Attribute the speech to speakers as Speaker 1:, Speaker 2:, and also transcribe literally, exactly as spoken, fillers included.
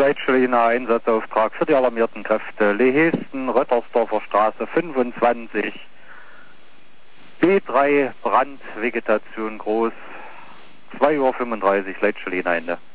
Speaker 1: Leitstelle Einsatzauftrag für die alarmierten Kräfte. Lehesten, Röttersdorfer Straße fünfundzwanzig. B drei, Brand, Vegetation groß. zwei Uhr fünfunddreißig, Leitstelle Ende.